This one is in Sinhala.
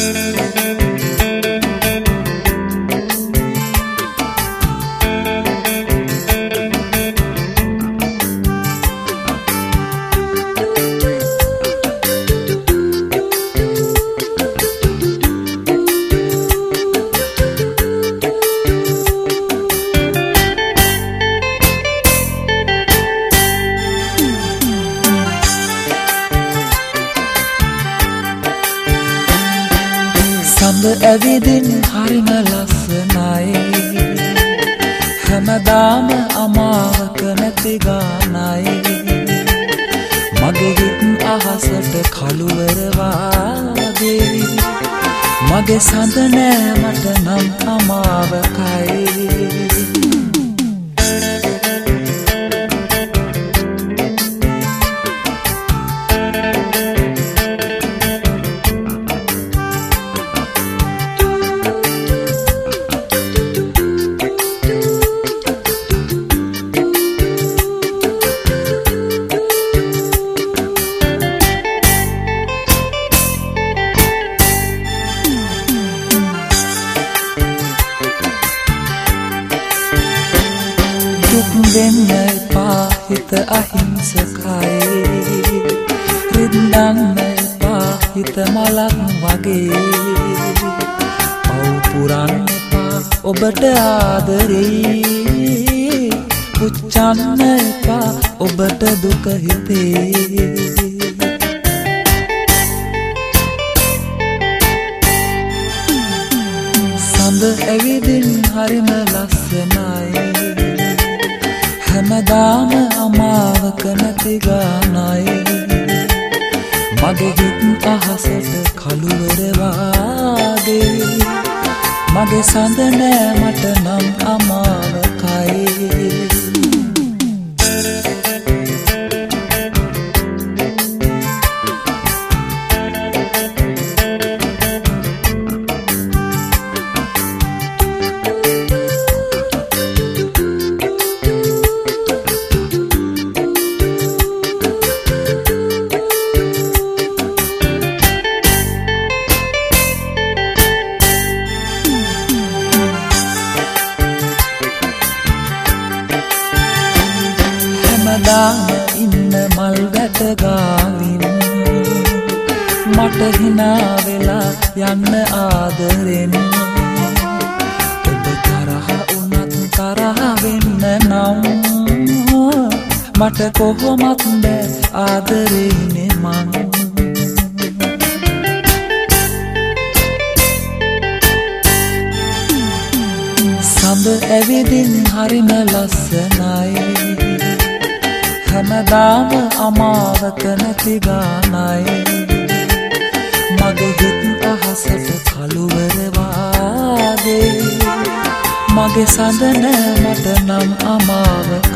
සඳ ඇවිදින් හරිම ලස්සනයි හැමදාම අමාවක නැති ගානයි මගේ හිත් අහසට කළුවර වාගේ මගේ සඳ නෑ මට නම් අමාවකයි වෙන්න එපා හිත අහිංසකයි රිද්දන්න එපා හිත මලක් වගේ පව් පුරන්න එපා ඔබට ආදරේ පුච්චන්න එපා ඔබට දුක හිතේ සඳ ඇවිදින් හරිම ලස්සනයි හැමදාම අමාවක නැති ගානයි මගේ හිත් අහසට කළුවර වාගේ මගේ සඳ නෑ මට නම් අමාවකයි හැමදාම ඉන්න මල් ගැට ගාවින් මට හිනා වෙලා යන්න ආදරෙන් ඔබ තරහ උනත් තරහ වෙන්න නම් මට කොහොමත් බෑ ආදරේනේ මං සඳ ඇවිදින් හරිම ලස්සනයි හැමදාම අමාවක නැති ගානයි මගේ හිත් අහසට කළුවර වාගේ මගේ සඳ නෑ මට නම් අමාවකයි